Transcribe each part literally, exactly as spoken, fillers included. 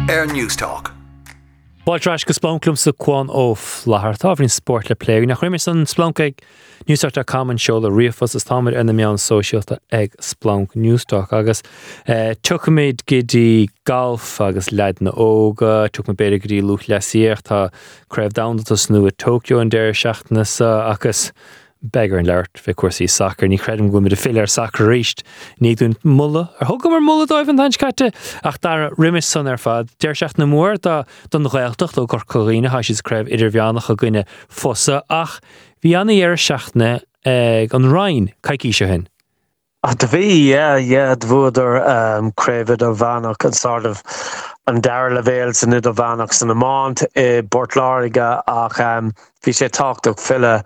Air News Talk. Báiltreis go splónclum sa cuan ó Flathair tá bhrín sport le pléir. Nach chuimir san splónc ag newstalk dot com an seo le riamhas is táid ina meán sóisialta ag splónc newstalk agus uh, tuchamid gidí golf agus leid na óga, tuchamid beidir gidí luch leisiach tá creibh damdatas nu a Tokyo an deir seachtaine sa agus beggar an leart fé cuasaí soccer ní credim go mid a fill ar soccer ríist ní dún mulla ar thugam mar mulla dóibh an dainskate ach dar rimis san ar fad deir seach na mór da don ghaeltach lo gur chorína ha sis creibh idir bheannach a gine fossa ach bhí anna ar seachna ag an Rhein caiicí se hin. Ah, de bhí, yeah, yeah, dvuader um, creibh ar bheannach an sort of an dar levéil san idir bheannach san amant i Bortláiriga ach um, bhí sé táchtach fille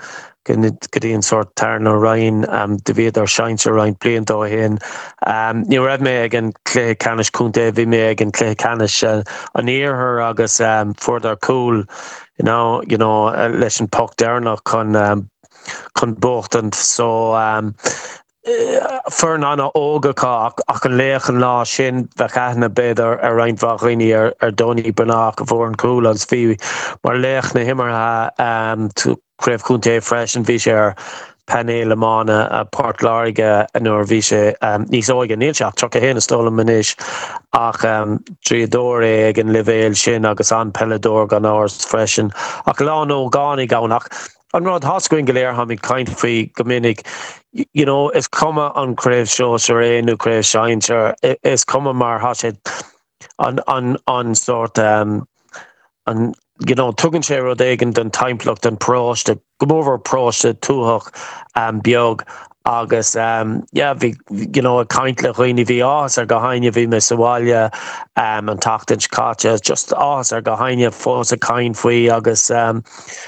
Gydíon sort tarn o Ryan um, de bhíad ar seint ar Ryan blian dó hen. Um, ní raibh mé ag an clé canis cúnta bhí mé ag an clé canis uh, an íorthar agus um, ford ar cool, you know, you know, uh, leis an poc dearnach chun um, chun bochtant. So um, uh, fern anna óga cá ach, ach an léach an lá sin bheith chatna bed ar, ar reinfach rini ar, ar Donny Bernach a fór an cool agus fi mar léach na himmartha um, to creibh cúnta fresh an bhí sé ar Penny Le Mans a Portláiriga nuair bhí sé um, níos óige níl seach tro a héana stóla manis ach um, tríador ag an levéil sin agus an Pelador gan áras freisin ach lá nó gánaí gánach an rud hascuin go léir ha mí caint faoi go minic you know is cuma an creibh seo sa ré nó creibh seintir is cuma mar ha sé an an an sort um, an you know, tugan sé rud éigen den timpplacht an próiste, gomóver próiste túhach um, beag agus um, yeah, vi, you know, a kaintle roiine vi ás ar gohaine vi me sawalia um, an tachtins katja just ás ar gohaine fós a kain foi agus um,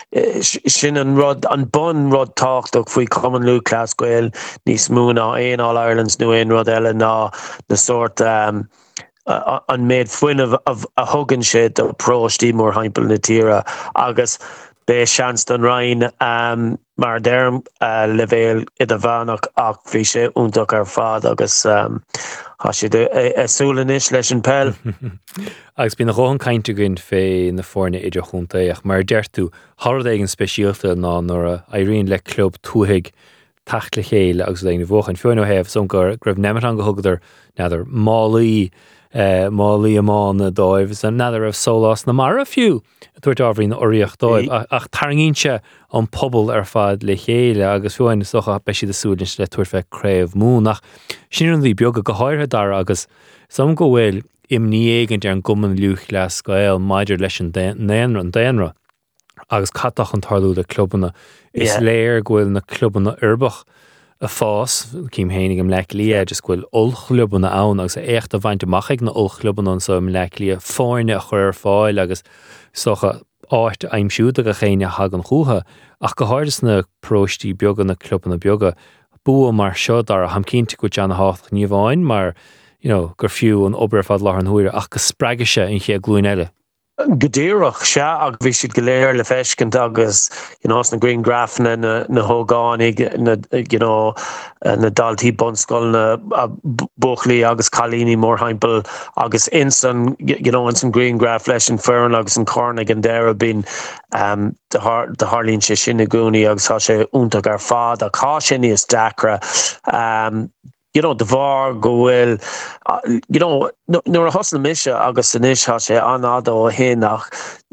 sin an rod an bun rod tachtach foi common Lou class goel nís múna ein All Irelands nu ein rod ela ná na sort um, Uh, an méid fuin of, of a hugan sé do próistí mór haimpel na tíra agus bé seans don Rhein um, mar derm uh, levéil i a bheannach ach bhí sé úntaach ar fad agus um, ha sé súlanis leis an pell. Agus bí na rohan cainte ginn fé na fórne idir chuntaach mar deirtú harad éigen speisialta ná nuair a éiríonn le club túthaig tacht le chéile agus léine bhchan fiúin ó hebh son gur greibh nemat an go thugadidir neidir málaí Uh, Málaí amán na dóibh an neidir ah sólás na mar a fiú tuairt ábhrín na oríocht dóibh ach, ach tarngínse an pobl ar fad le chéile agus fiúin socha be siad a súlinn le tuair feh creibh múnach sin an bhí beag go háirthe dar agus sam go bhfuil imní éigeint ar an gumman luúch le scail maidir leis an déanra an déanra agus catach an tarlú le clubbanna is yeah. léir gohfuil na clubbanna urbach a fás, cím hénig am lech lia, just gwyl ulchlubban a awn, agus echt a vaint amach ag na ulchlubban an so am lech lia, fáine a chur fáil, agus socha áit aimsúd ag a chéine hag an chúha, ach go háirs na próistí bioga na clubban na bioga, bua mar seo dar a ham cínti go deanna háth ní bháin, mar, you know, gur fiú an obair fad lár an húir, ach go spraige se in ché glúin eile. Gedéireach se ag bhí siad go léir le feiscint agus you know, na Green Grafna na, na hógánig na, you know, na daltí bonscoil na buchlaí agus chalíní mór haimpel agus insan you know, insan Green Graf leis an fearn agus an cornig an deire bín um, de Harlín sé sin na gúnaí agus há sé úntaach ar fád a cá sin níos dacra um, you know, the var go well, uh, you know, nor a hustle misha agus anish ha sé anado hinach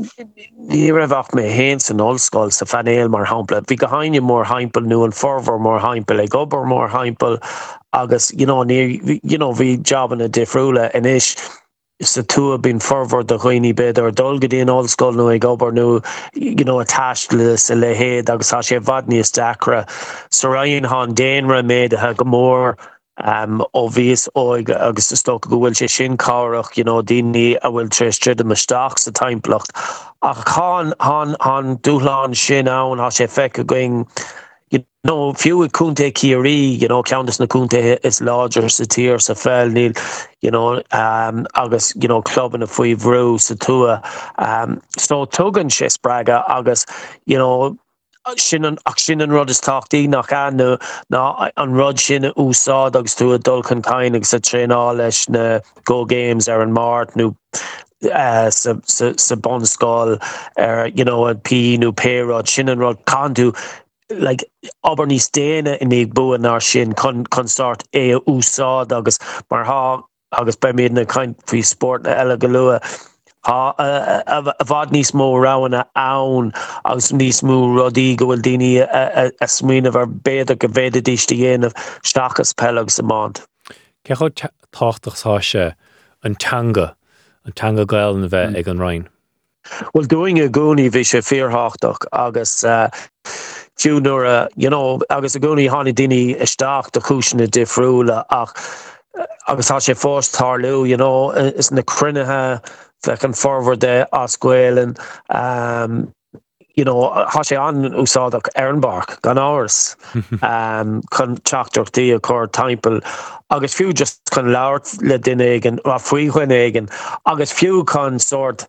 ni revach me hens and all skulls the fanel mar hampel vi gahaine more heimpel nu and forver more heimpel like ober more heimpel agus you know near you know vi job in a diffrula and ish sa two have been forward the roini bed or dolgadin all skull no ag ober nu you know attached le sa le head agus ha sé vadni stakra so Ryan han Dainra made ha more um obvious oig agus stock go will sé sin carach you know dini a will tre strid me stocks the time blocked ach han han han dulan sin on ha sé fek going you know few kunte kiri you know countess na kunte is larger satir sa fell nil you know um agus you know club in a fui vru sa tua um so tugan sé spraga agus you know sin an sin an rud is táchtaí nach an na an rud sin úsáid agus tú a dul chun cain agus a tréná leis na go games ar an mart nó uh, sa, sa, sa bon skull, er, you know, and P. nu Perod, Shin and Rod Kandu, like Auburn Stena in the bu and our shin con consort e usad agus mar ha agus by me in a kind free sport na ela galua ha a vad nís mó rawana aun agus nís mó Rodrigo Waldini a a smin of our beda gaveda dishtiyen of stakas pelag samant. Cecho táchtach sáise an tanga an tanga gael na bheith ag an Rhine. Well, doing a goni vi sé fearhachtach agus uh, Júnor, you know, agus a goni hánig dini isteach de chúisina difriúla ach agus há sé fós tarlú, you know, is na crunnethe fechan forward de ascuilen, um, you know, há sé an úsádach Ehrenbach gan áras um, chun teachtarchtaí a chur timpeall agus fiú just chun labhart le duine éigean a faoi chuin éigean agus fiú chun sort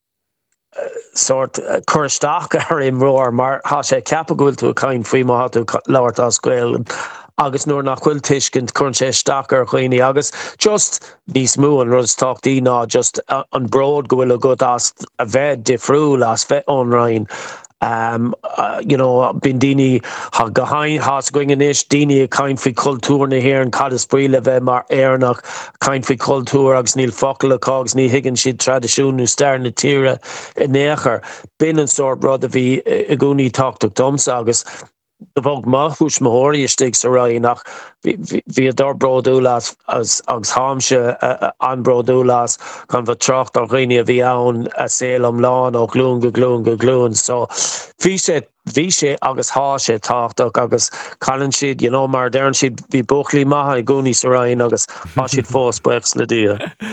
sort uh, chuirteach ar im roir mar há sé ceapa gúil tú a cain faoi má tú labhart ascuil agus nuair nach bhfuil tuiscint chun sé isteach ar chuoine agus just níos mú an rud táchtaí ná just uh, an bród go bhfuil a go as a bheith difriúil as bheith ón Rhine. Um, uh, you know, bin dini ha gahain has going in ish dini a kind fi culture na here in Cadispree ve mar airnach kind fi culture agus nil focal cogs ni higgin shid tradition nu star na tira in necher bin and sort brother vi aguni talk to dums agus the vog ma hush mahori sticks around nach vi a dar brodulas as as hamshe an brodulas kan va tracht ar rini vi aun a selom lawn o glun go glun go glun so vi sé vi sé agus há sé tacht agus callan shid you know mar dern shid vi bochli maha goni sarain agus ha shid fós breps le dia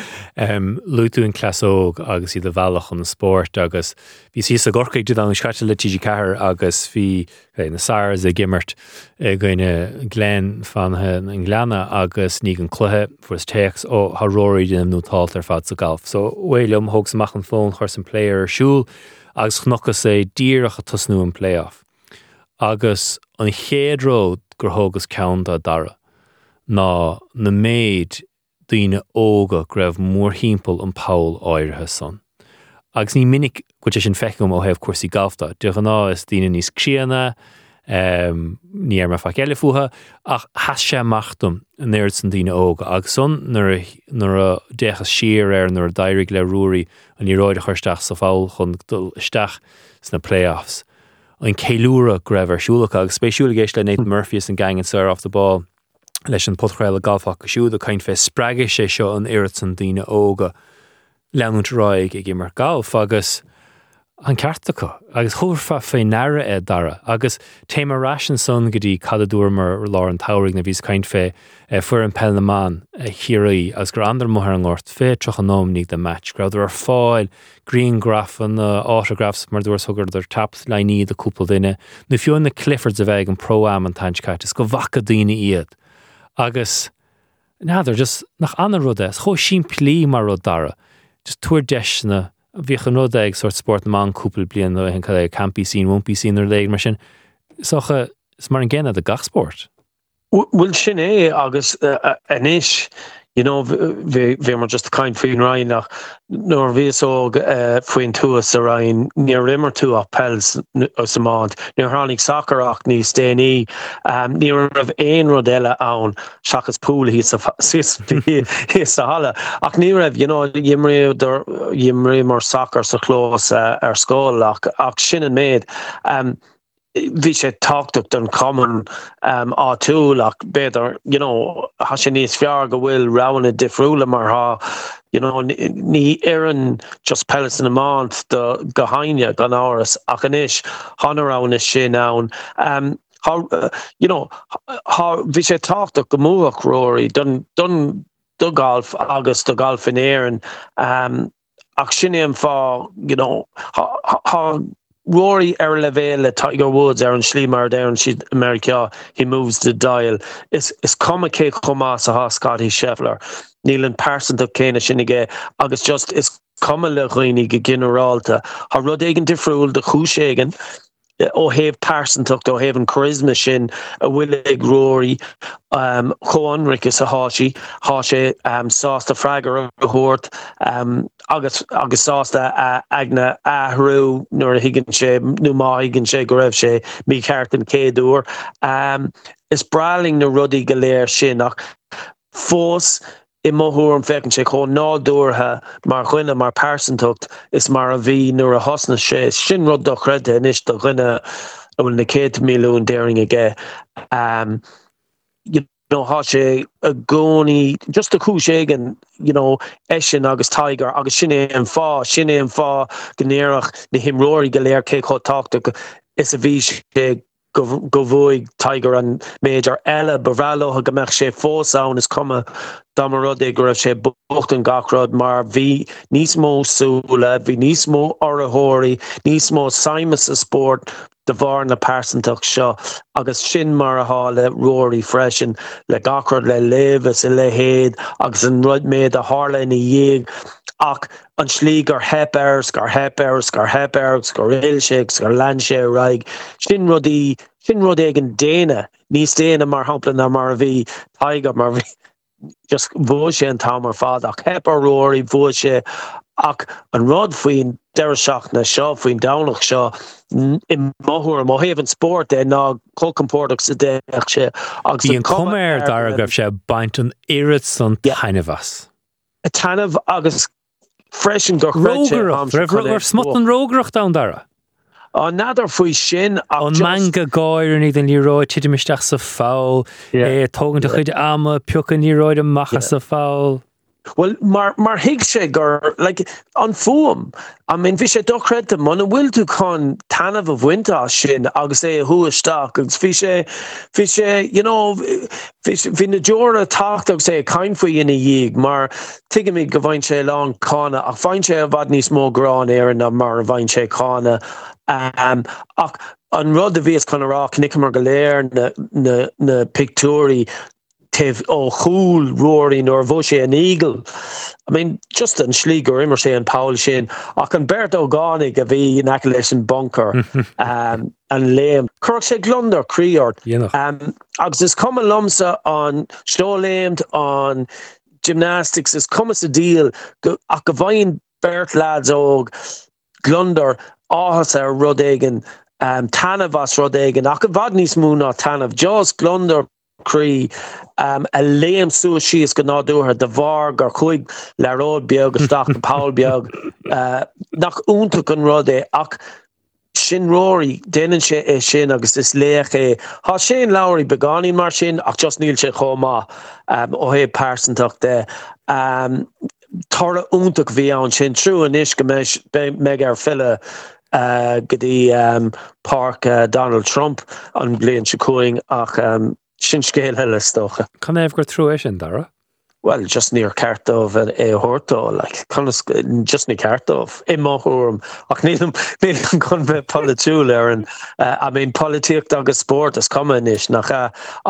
um lutu in clasog agus i de valach on the sport agus vi si sa gorke du an skatle tiji car agus vi na sars a gimmert goine glen fan in Glana agus ní an cluthe for his takes ó ha roirí den nó talt ar fad sa golf. So William hogs mach an phone chus an player siúl agus chnochas é díirech a tusnú an playoff. Agus an chéadród gur hógus count a dara ná na méid duine óga greibh mór hímpel an Paul áirithe son. Agus ní minic go sin fechum ó hebh cuasaí golfta. Duch an ná is duine níos críanna Um, ní ar mar fa geile fuha ach has sé machtum an éir san díine óga agus son nar a dechas siar ar nar a dairig le rúri an í roiide chuirteach sa fáil chun dul isteach sna playoffs. An céilúra greibh ar siúlacha agus spéisiúla géis le Nathan Murphy is an gang an sir off the ball leis an potchréile golfach go siúd a caint fé spreige sé seo an éir san díine óga leanúnt roiig ag mar golf agus an ceartacha, agus chóirfa fé nara é dara, agus téma rasin son go dtí cadadúrmar lá an taurig na bhís caint fé fuair an Pelnaman chiaí agus gur andar mothar an ort fé troch an nómnig de match. Graudur ar fáil green graph an autographs mar dúir sugar der tap leiní de cúpla duine. Nu fiú na Cliffords a bheith an pro-am an tainchcait, is go bhaca daoine iad. Agus, náidir just nach anna rud é, chó sin plí mar rud dara, just tuair deisna bhí an rud ag sort sport man cúpla blian nó hen cad campí sin, won't sin ar léig mar sin. Socha, is mar an gcéine a gachsport. Well, sin é agus an isis, you know, bhí mar just kind faoin Rhine nach nóir bhíos óg faoin túas a Rhine níor rimmer tú a pels os amant. Níor tháinig sacarach níos déanaí, níor rah éon rud eile ann seachas púil hí sa hala. Ach ní raibh, you know, dhimrí mar sacar sa chlós ar scóil ach sin an méid. Vi sé tácht an common um, áúil ach beidir, you know, ha sé níos fear go bhfuil rana difriúla mar ha, you know, ní éan just pellas in a mant de gohaine gan áras ach an isis hána rana sin nán. Um, how, uh, you know, how vi sé tácht go múach roirí dun dun do golf agus do golf in éan um, ach sin éon fá, you know, ha, ha Rory er level Tiger Woods er an Schliemar there and she America he moves the dial is is come ke koma sa ha Scotty Scheffler Neil Parson to Kane Shinige agus just is come le roinig generalta ha rod egen difriúil de chúsegen ó héh persantacht ó héh an charisma sin a bhfuil ag Rory um, Choanric is a háisi há sé um, sásta freigar a thuirt um, agus agus sásta uh, agna ahrú nuair a higann sé nó má higann sé go raibh sé mí ceart an céadúr. Um, is braling na rudaí go léir sin ach fós I mothúr an fecinn sé chun nádúrtha mar chuine mar persantacht is mar a bhí nuair a hosna sé sin rud do chreide inis do chuine bhfuil na céad milliún déing aige. Um, you know, há sé a gcónaí just a cúiségan, you know, Eisин agus Tiger agus sin é an fá, sin é an fá gnéireach na himróirí go léir cé chó táachta is a bhí sé go bhfuig Tiger an méidir eile bhrealótha go mbeadh sé fósán is cuma dámar rud é go raibh sé bucht an gachrod mar bhí níos mó súla, bhí níos mó orthaóirí, níos mó saimas a sport de bhar na persantacht seo agus sin mar a hála Rory freisin le gachrod le lévis i le héad agus an rud méid a hála ina dhéag ach an slí gur hep airs, gur hep airs, gur hep airs, gur ilseigs, gur landse raig. Sin rudí, sin rud ag an déine, níos déine mar hampla na mar a bhí Tiger mar bhí just bhó sé an tá mar fad ach hep a Rory bhó sé ach an rud faoin deiriseach na seo faoin dánach seo I mothúr má héh an sport é ná colcompórtach sa déach sé agus Bhí an cuméir dar a raibh sé baint an irid san tainmhas. A tainmh agus freisin gur Rógaracht, raibh smut an rógaracht dán dara. Á nádar faoi sin an manga gáir ní den líróid tiidir misteach sa fáil é tógann de chuid ama peocha níróid amachcha sa fáil. Well, mar mar hiig sé gur like an fuam. I mean, bhí sé dochreta man bhfuil tú chun tainmh a bhainte sin agus é a thuaisteach agus bhí sé bhí sé you know bhí na deora tacht agus é a cain faoi ina dhéag mar tuige mí go bhain sé lán cána ach bhain sé a bhd níos mó grán éan na mar a bhain sé cána um, ach an rud a bhíos chun ará nic mar go léir na, na, na pictúrí tef ó chúl Rory nor bhó sé an eagle. I mean, just an slí gur immer sé an Paul sin ach an Bert O'Gánig a bhí in leis an bunker um, an léim. Curc sé glundar críort. Um, agus is cum lumsa an snóléimt an gymnastics is cum a deal go, ach go bhain Bert lads óg glundar áhas ar rud éigen um, tainmh as rud éigen ach go bhd níos mú ná tainmh just glundar Cree um, a léim sú si is go nádútha de bhar gur chuig le ród beag agus stach na Paul beag uh, nach úntaach an rud é ach sin Rory déanann sé é sin agus is léach é há sé an Lowry beganí mar sin ach just níl sé chomá um, ó hé persantacht de um, tarla úntaach bhí an sin trú an is go meid ar fille uh, go dtí um, Park uh, Donald Trump an bliain se cuaing ach um, sin scéal heile stocha. Can éh gur trú é sin dara? Well, just níor ceartómh é thuirtó, like, just ní ceartómh. I mothúm, ach níl an chun bheith politiúil ar an, uh, I mean, políocht agus sport is cuma inis nach uh,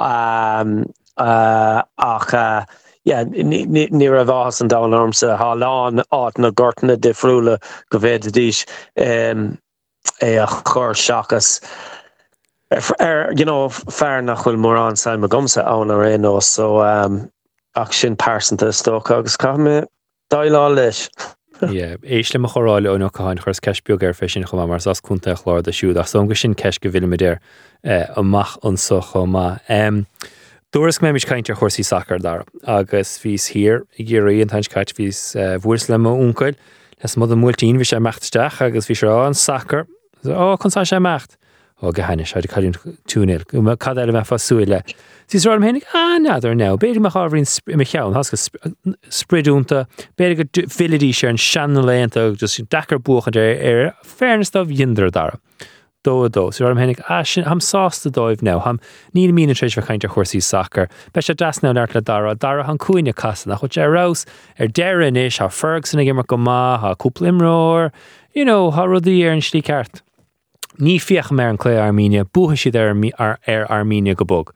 um, uh, ach uh, yeah, ní raibh áthas an dánormsa háláin áit na gortainna difriúla go bhéad a díos um, é a chur seachas. Er, you know, fair nach chfuil mór an saim a gomsa an ar éó, so um, ach sin persanta stocha agus cha mé dailá leis. Yeah, éisle a choráile ó nacháin chus ceisbeag ar fé sin chumá mar as cúnta chlár de siúd ach songa sin ceis go bhfuil méidir amach an so chomá. Um, Dúras mé mis caiinte chósaí sacr dar agus bhís hir i ggéirí an taint caiit bhís bhuas le mo úncail les mod an múltíín bhí sé meachtasteach agus bhí sé an sacr ó chun sé mecht. ó go haine se cadún túnéil go cad eile me fasúile. Tís rám hénig á nádar ná, béidir me cháhrín me cheann has go spridúnta, béidir go filadí sé an seanléanta just dachar buchan ar fairness do bhindar dara. Dó a dó, so rám hénig á sin ham sásta dóibh ná, ham ní mína trééis bh chainte chósaí sacr, be sé dasná neart le dara, dara han cúine casanna, chu sé rás ar deirean is, ha Ferguson ag mar go má, ha cúpla imróir, you know, ha rudí ar an slí ceart. Ní fioch mer an clé Armenia, bútha siad ar, ar, ar Armenia go bog.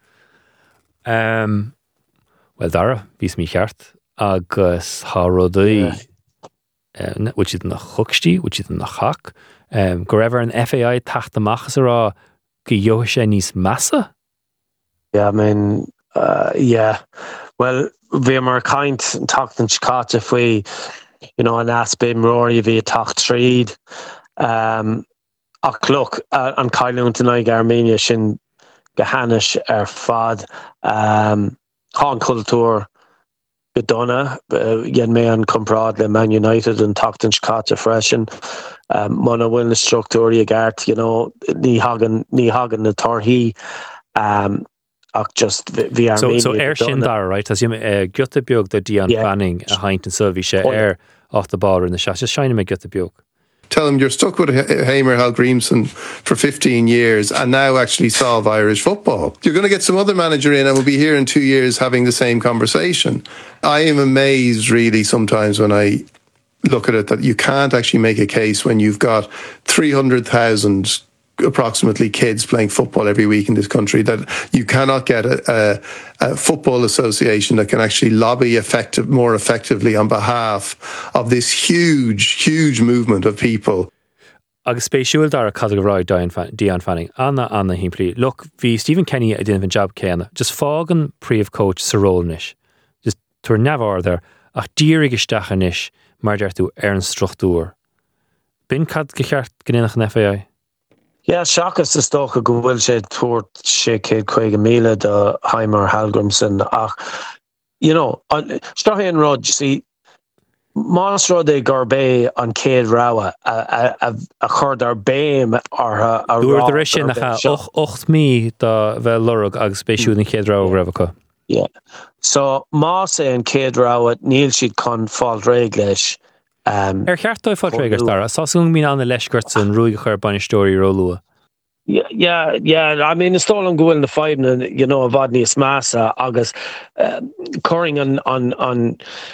Um, well, dara, bís mí cheart, agus há rudaí, yeah. uh, which is na chugstí, which is na chach, Um, go raibh an F A I tacht amachchas ará go dheoch sé níos massa? Yeah, I mean, uh, yeah. Well, bhí mar kaint tacht an Chicago faoi, you know, an asbim rory bhí tacht tríd. Um, ach look, uh, an Cailún tonight Armenia sin gehannish ar fad. Um, Hán cultúr Bedonna, yen me an comprad le Man United and tacht an Chicago freshen. Um, Mona win structure agart, you know, ni hagen ni hagen the torhi. Um, ach just vi Armenia. So so air sin dar, right? As you uh, gutta biog the Dion yeah. Fanning a Hint and Sylvie she oh, air yeah. off the ball in the shot. Just shine him a gutta biog. Tell him you're stuck with Hamer Hal Grimson for fifteen years and now actually solve Irish football. You're going to get some other manager in and we'll be here in two years having the same conversation. I am amazed really sometimes when I look at it that you can't actually make a case when you've got three hundred thousand approximately kids playing football every week in this country that you cannot get a, a, a football association that can actually lobby effective, more effectively on behalf of this huge, huge movement of people. Agus spéisiúil dar a cadh rá Dion Fanning. Anna Anna himplí. Look, bhí Stephen Kenny a dhéanamh an job céanna. Just fágan príomh coach sa rólnis. Just tuair neamhar there. Ach dírig isteach inis mar deirtú ar an struchtúr. Bin cad go cheart gnéanach an F A I? Yeah, Shachas is stoch a go bhfuil sé tuairt sé céad chuige míle de Heimer Hallgrimson. Ach, you know, Strahan Rod, see, Mas Rod é Garbé an céad ráwa a a a churd ar béim ar a a Dúir de risin nach ocht mí da bheith lorug agus spéisiú an céad ráwa raibhacha. Yeah. So Mas é an céad ráwa níl siad chun fáil réigleis. Um, er cheartdóibh fáil réigleis dar. Sásún mín an leisgurt an rúige chuir banistóirí rólua. Yeah, yeah, yeah. I mean, it's all on going the five, and you know, Vodney is massa. August, uh, curring on on on,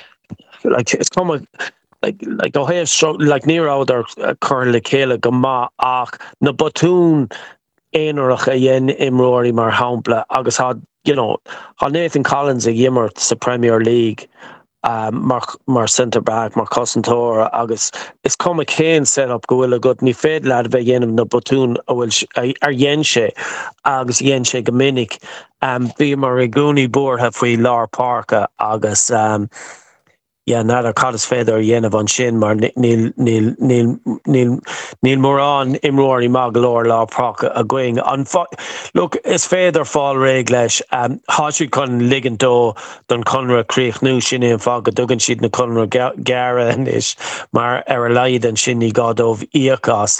like it's come like like the have struggle like near out or current le kele gama ach na batoon einrach a yen imrory mar hampla. August had you know, had Nathan Collins a yimmer the Premier League. Um, mar, mar centre back, mar Cosentor, agus it's come a Kane set up go a good ni fed lad ve yen na botún a will ar yenshe agus yenshe gomininic um be mar reguni bor have we Lar Parka agus um yeah nada cadas feather yen of on shin mar nil nil nil nil nil moran imrory maglor Lar Parka a going on look it's feather fall reglesh um hashi con liganto don conra creech nu shin in fog dugan sheet na conra gara and ish mar eralaid and shinny god of iacos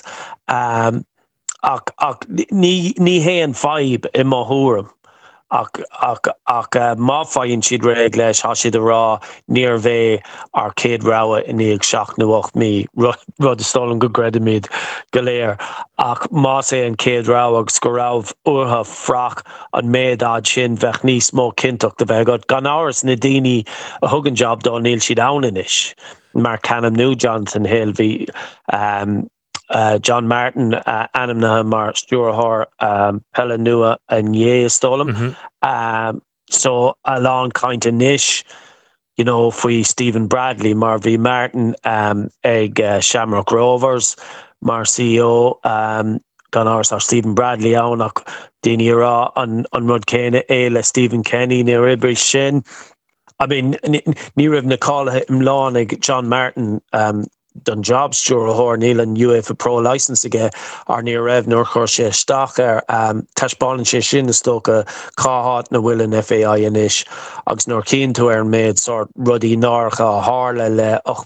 um ak ak ni ni hen five in mahurum ach ach ach má fainn siad réig leis há siad a rá níor bheith ar céad ráwa in ag seach na ocht mí rud stolan go gredamid go léir ach má sé an céad ráwa agus go ráh uatha frach an méadáid sin bheith níos mó cinteach de bheith god gan áras na daoine a thugan job dá níl siad ann inis mar canam nu Jonathan Hill bhí um Uh, John Martin, uh, Anamna Mar Stuart Hor, um, Pella Nua and Ye Stolam. Mm-hmm. Um, so along kind of niche, you know, for Stephen Bradley, Marvy Martin, um, Egg uh, Shamrock Rovers, Mar C E O, um, Gunars or Stephen Bradley on Dini Ra on on Rud Kane, Ayla Stephen Kenny, near Ibri Shin. I mean, near Nicole Mlanig, John Martin, um, done jobs Jura Hor Neil and U F A Pro license again are near Rev nor Korshe Stocker um Tashbon and Shin Stoka Kahat na Willen F A I and ish Ox nor keen to earn made sort Ruddy Norcha Harle le och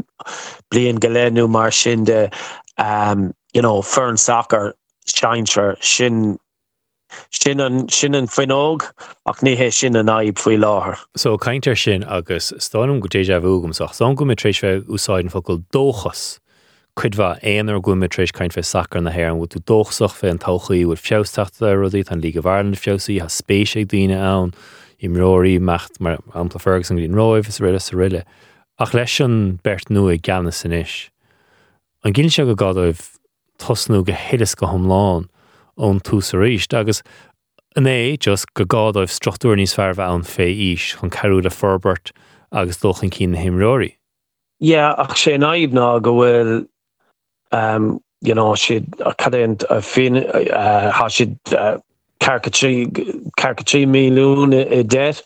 Blian Galenu Mar Shinde um you know Fern Soccer Shinesher Shin Sin an sin an finog ach ní hé sin an aib faoi láthair. So caintear sin agus stáilm go déja bhúgam soach son go mitrééis bheith úsáid an focail dóchas cuid bheith éonar go mitrééis caint bheith sacr na hhéir an bhú tú dóchsach fé an tauchaí bhfuil fiostáachta rudaí an League of Ireland fiosí ha spéis ag daoine ann imróí mecht mar ampla Ferguson go dtíon roimh is riile sa riile. Ach leis an bert nua gan san isis. An gcinn se go gadáibh tosnú go héidir go thomláin ón tús a ríist, agus an é just go gádáibh struchtúr níos fearr bheith an fé ís chun carúd a Ferbert agus dulchan cín na himróí. Yeah, ach sé naib ná go bhfuil um, you know, she'd cadent a fin uh how she'd uh, caricature caricature me loon a debt.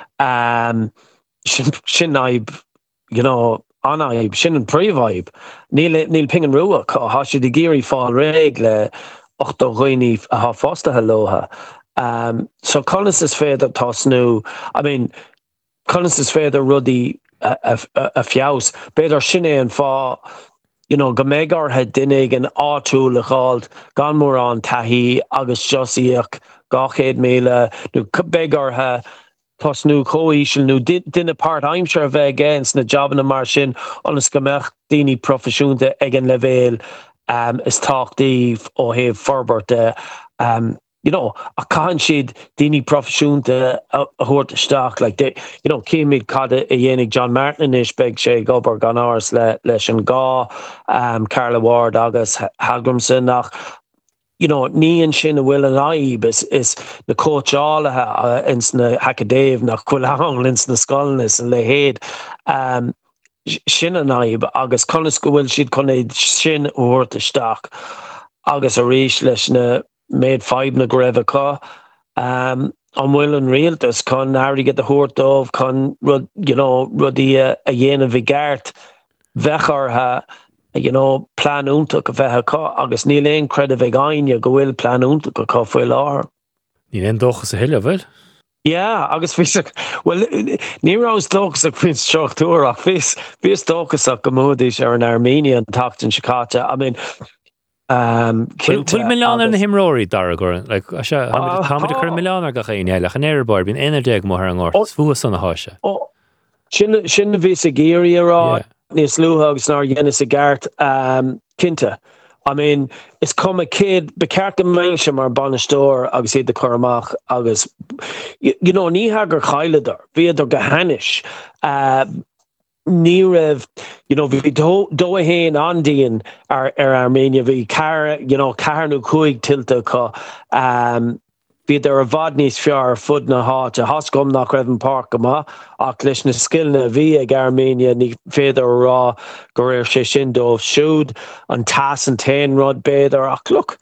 Um shin shin naib, you know, anaib, shin and pre-vibe. Neil Neil Ping and Ruach, how she'd geary fall regle ochto roini ha fosta helloha. Um so Collins is fair that toss new. I mean Collins is fair the ruddy a a, a fiaus, better shinne and fa. You know, Gamegar had dinig and átrúla called Ganmór an tahi agus josiach gachéad méle nu begar ha tos nu coishil nu dinne part I'm sure ve against na job na mar sin onas gamech dini profisiúnta egen level um is talk dív ó heh forbert um you know, a can she'd dini profisiúnta a hort stock like they, you know, Kimid cad a yenig John Martin ish beg she gober gan ars le leis an gá, um Carla Ward agus Hagrimson nach, you know, ní an sin a will an aib is is the coach all uh, ins na Hacadave nach Quillang ins na Skolnis and le head um sin an aib agus Collins go will she'd conne sin hort stock agus a rish leis na made five na greva um on will and realtus con already get the hort of con you know ruddy uh, a yen of vigart vechar ha you know plan untuk of veha agus nilen credit vegain you go will plan untuk a full or you end doch a hill of it yeah agus fish well Nero's dogs a Prince Shock tour of fish fish dogs a Gamodish or an Armenian talked in Chicago. I mean Um, Bhfuil Milan an himróí dar go like how much cur Milan ar gachéine le an airbar bín ina deag mar an ort fuas san na háise. Oh, sin sin ví a géirí rá níos lúhagus nar dhéana a gart um cinnte. I mean, it's come a kid becerta meise mar banistóir agus iad de choramach agus you, you know ní hagur chailedar viidir go hanis uh ní raibh, you know, bhí dó dó a héin andíon ar ar Armenia bhí car, you know, carnú chuig tiltte có um bhí ar a bhd níos fear fud na háit a hascom nach raibh an park ama ach leis na skillna bhí ag Armenia ní féidir rá go raibh sé sin dómh siúd an tas an tain rud béidir ach look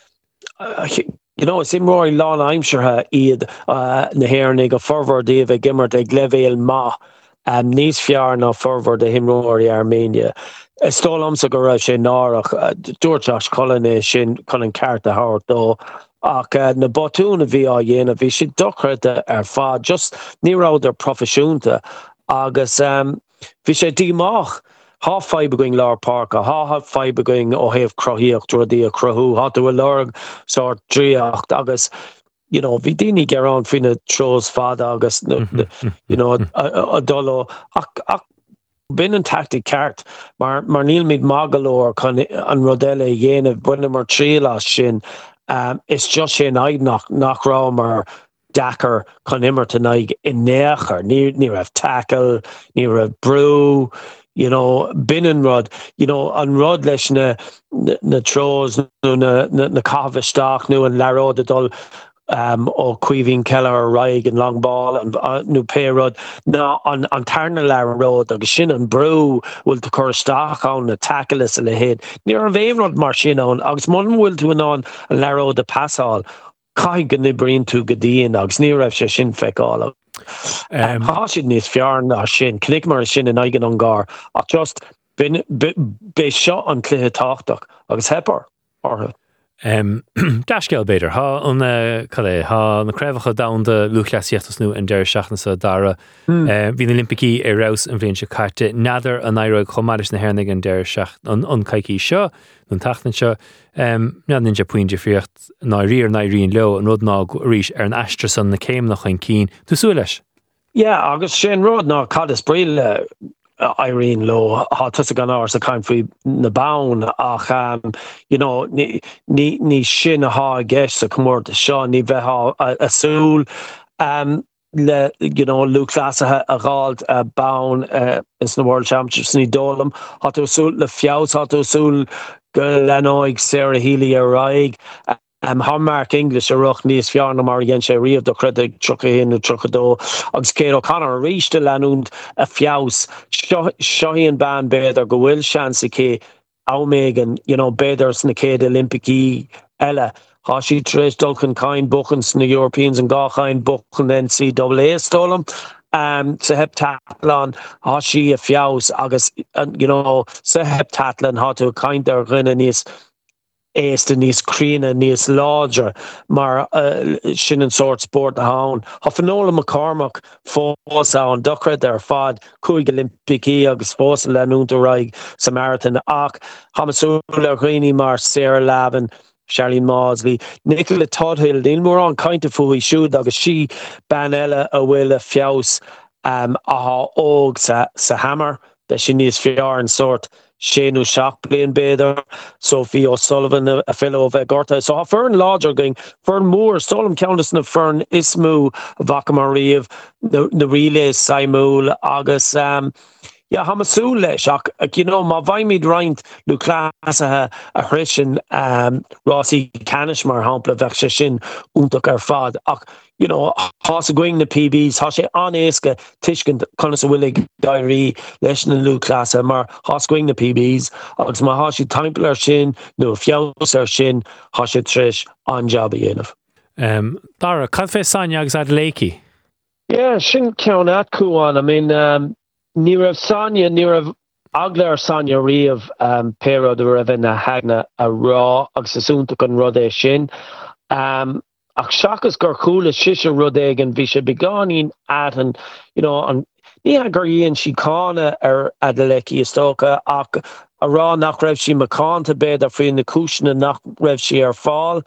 uh, you know, it's in Roy Lawn Aimsire iad uh, na héirnig a forwar díobh ag gimmert ag levéil ma Um, níos fear ná forward de himróí Armenia. Stólam sa go raibh sé nárach dúirteach colin sin chun an ceart a thart dó ach uh, na botúna bhí á dhéanamh bhí si dochrte ar fád just ní ráidir profisiúnta agus um, bhí sé dímach há faibe going lár park a há faibe going ó héamh crothíocht rudaí a crothú há tú a lorg sort dríocht agus you know, vi dini get around finna shows father August, you know, a dolo. Bin an tactic cart, mar mar Neil mid Magalore con an Rodelle yen of Brenna mar Trila shin. Um, it's just shin I knock knock rom or Dakar con immer tonight in necher near near a tackle near a brew. You know, bin and rod, you know, on rod leis na na tros na na na Cavistock nu and Laro the dol. Um, or Queeving Keller, Raig and Long Ball and uh, New Payrod. Now on on Tarnalar Road, the Shin and Brew will to Corstock on the tackle is in the head. Near a Vavrod Marshin on Ox Mon will to an on and Laro the pass all. Kai Ganibrin to Gadian Ox near F Shin Fek all. Um, Hashin is Fjarn or Shin, Knickmar Shin and Eigen on Gar. I just been be shot on Clear Talk Ox Hepper or. Um, Dasgel beidir ha an cadé ha na crefacha down de luchlasíachtas nu an deir seachna dara hí na Olympicí ar raus an bhíonn se carte nadidir an aire chomáris na hernig an deir seach an an caiicí seo an tachtan seo um, neadn se puinte fiocht na riar na rion leo an rud ná ríis ar an astrasan na céim nach chuin cín tú sú leis? Yeah, agus sin rud ná cad is bríle Uh, Irene Low, hot to gan hours a kind for na bound, ach, um, you know, ni ni ni shin ha guess a come over the show, ni veha a soul, um, le, you know, Luke Lassa a called a bound, uh, it's the World Championships ni dolem, hot to soul, le fiaus, hot to soul, Lanoig, Sarah Healy, a Raig, Um, Mark English a roch níos fiarna mar yen sé riamh do credig trucha hin a trucha dó agus Céad O'Connor ríiste leanúnd a fiaus seohíon ban béidir go bhfuil seansa cé Megan, you know, Beders na Céad Olympicí Ella, Hashi Trish Dulcan Kind Buchans na Europeans and Gachain Buchan N C double A Stolum. Um, sa heptathlon, Hashi a Fiaus, Agus, you know, sa heptathlon, how to kind of rinna nis East nis Creena nis larger, mar uh, shin and sort sport the hound. Hoffenola McCormack, Fosa on Duckred there, Fad, Kuig Olympicí, Agus Fosa Lanunta Raig, Samaritan Ak, Hamasula Greeny Mar, Sarah Lavin, Charlene Maudsley, Nicola Tudhill, Dilmore on kind of fui shoot, Agus she, Banella, Awilla, Fiaus, um, Aha Og, Sa, Sa Hammer, that she needs Fiar and sort. Shane O'Shack playing Bader, Sophie O'Sullivan, a, a fellow of Gorta. So Fern Lodger going, Fern Moore, Solom Countess na Fern Ismu, Vacamariev, the, the relay, Simul, August, um, yeah, Hamasul Leshak, you know, ma vaimid reint, Lucas a Hrishin, um, Rossi Canishmar, Hampla Vexashin, Untuk Erfad, you know, has going the P Bs, has on Eska, Tishkin, Conas Willig, Diary, Leshin and Lucas, Mar, has going the P Bs, Ox Mahashi, Templar Shin, no Fios Shin, Hasha Trish, on Jabienov. Um, Dara, Cafe Sanyags at Lakey. Yeah, Shin Count at Kuan, I mean, um, Nirav Sanya, Nirav Aglar Sanya Riav, um, Pero de Ravena Hagna, a raw, Axasuntuk and Rode Shin. Um, Akshakas Garkula Shisha Rodegan Visha Beganin at and, you know, and Niagari and Shikana er Adeleki Estoka, Ak, a raw knock rev she Macan to bed, a free in the cushion and knock rev she er fall.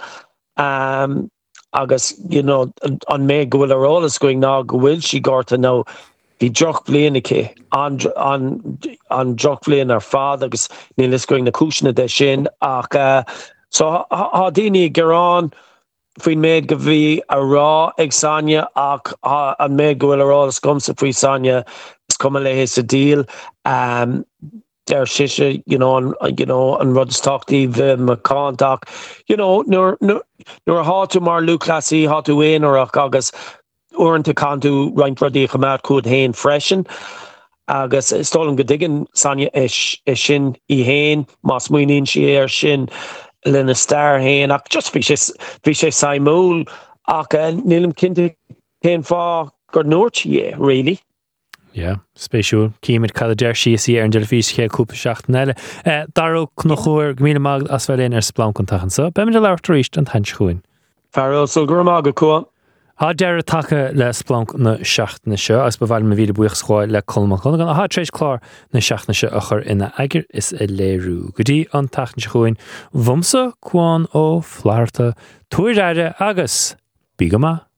Um, August, you know, on Meg Gwillerolas going now, Gwil she Gorta now. The Jock Blaneke on on on Jock Blaine our father because Neil going the cushion of the shin. Uh, so Hadini Geron Feen made Gavi a raw Exania Ak and made Gwillerola comes to free Sanya Skumale his a deal. Um there Shisha, you know, and you know, and Rudstock the McCon talk, you know, nor nor nor how to mar Luke Classy, how to win or August. Or to Kantu Ryan Brody Hamat could hain freshen. Agus stolen Godigan, Sanya ish ishin Ehain, Mosmuinin Shier Shin, Lena Star Hain, just Vishes Vishes Simul, Aka Nilim Kinti Hain Fa Gordnorch, yeah, really. Yeah, special. Keimid Calader Shisi and Jelfish Hill Coupe Schachtnelle. Daro Knochur, Gmina Mag Asvelin er Splan Contachen so. Bemidel Artricht and Hanchuin. Farrell so Gurmaga Kua. Há deir take le splánc na seachtaine seo as ba bhfuil me bhíle buíoch scoil le colmach gan a há tréis chlár na seachtaine seo a chur ina aigeir is a léirú. Go dtí an tachtain se chuin bhumsa cuán ó phláirte tuaire agus bígama.